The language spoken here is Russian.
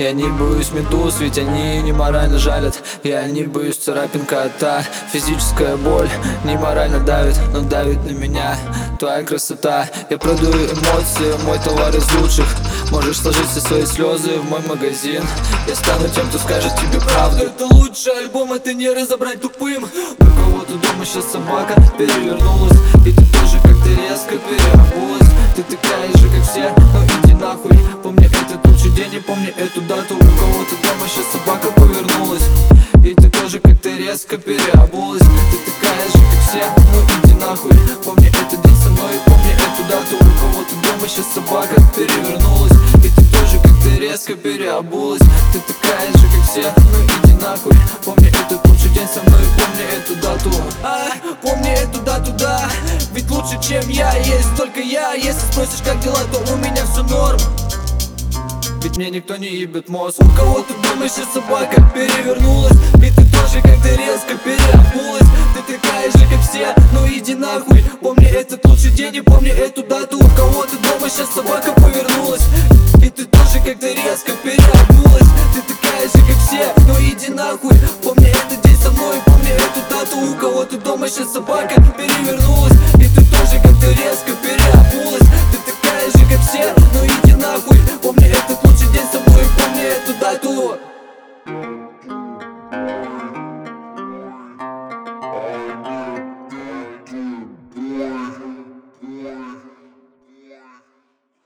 Я не боюсь медуз, ведь они не морально жалят. Я не боюсь царапин кота. Физическая боль не морально давит, но давит на меня твоя красота. Я продаю эмоции, мой товар из лучших. Можешь сложить все свои слезы в мой магазин. Я стану тем, кто скажет тебе правду. Это лучший альбом, это не разобрать тупым. У кого-то дома сейчас собака перевернулась, и ты тоже как-то резко переобулась. Ты такая же, как все, но иди нахуй. Помни этот лучший день и помни эту дату. У кого-то дома сейчас собака повернулась, и ты тоже как-то резко переобулась. Ты такая же, как все, но иди нахуй. Помни этот день со мной и помни эту дату. У кого-то дома сейчас собака перевернулась, и ты тоже как-то резко переобулась. Ты такая же, как все, но иди нахуй. Помни этот лучший день со мной и помни эту дату. Помни эту дату, да. Ведь лучше, чем я, есть только я. Если спросишь, как дела, то у меня все норм. Ведь мне никто не ебет мозг. У кого-то дома сейчас собака перевернулась, и ты тоже как-то резко переобулась. Ты такая же, как все, ну иди нахуй. Помни этот лучший день и помни эту дату. У кого-то дома сейчас собака повернулась, и ты тоже как-то резко переобулась. Ты такая же, как все, ну иди нахуй. Помни этот день со мной, помни эту дату. У кого-то дома сейчас собака перевернулась, и ты тоже как-то резко переобулась.